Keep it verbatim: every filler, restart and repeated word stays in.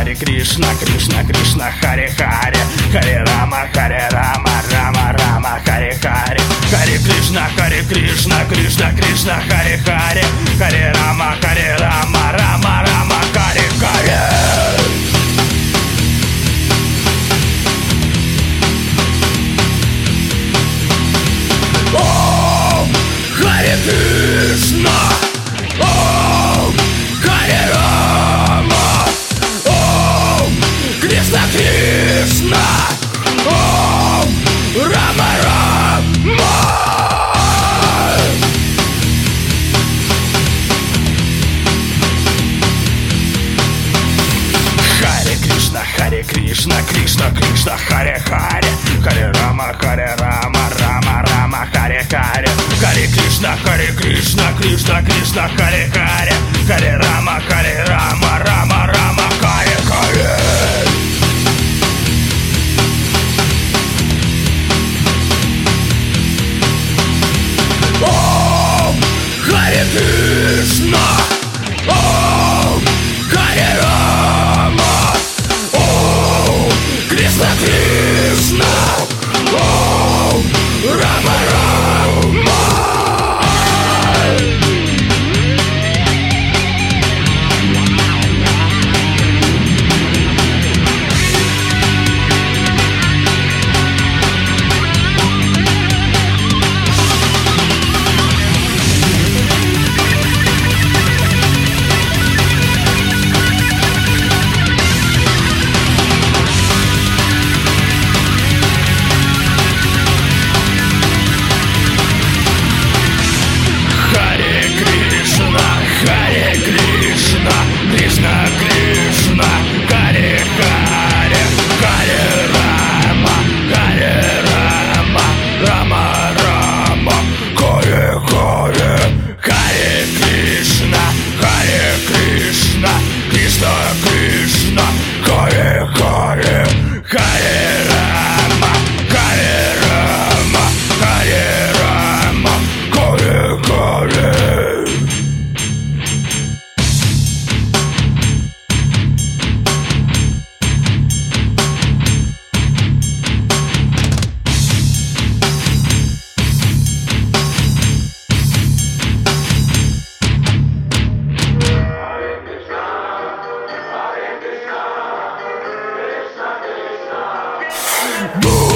Харе Кришна, Кришна, Кришна, Харе Харе, Харе Рама, Харе Рама, Рама, Рама, Харе Харе, Харе Кришна, Харе Кришна, Кришна, Кришна, Харе Харе, Харе Рама, Харе Рама, Рама, Рама, Харе Харе. Ом Харе Кришна, Ом Харе Рама, Ом Кришна Кришна, Ом Рама Рама. Харе Кришна, Харе Кришна, Кришна Кришна, Харе Харе, Харе Рама, Харе Рама, Рама Рама, Харе Харе, Харе Кришна, Харе Кришна, Кришна Кришна, Харе Харе, Харе Рама, Харе Рама, Рама Рама, Харе Харе. Ом Харе Кришна, Ом Харе Рама, Ом Кришна Кришна, Ом Рама Рама. Boom!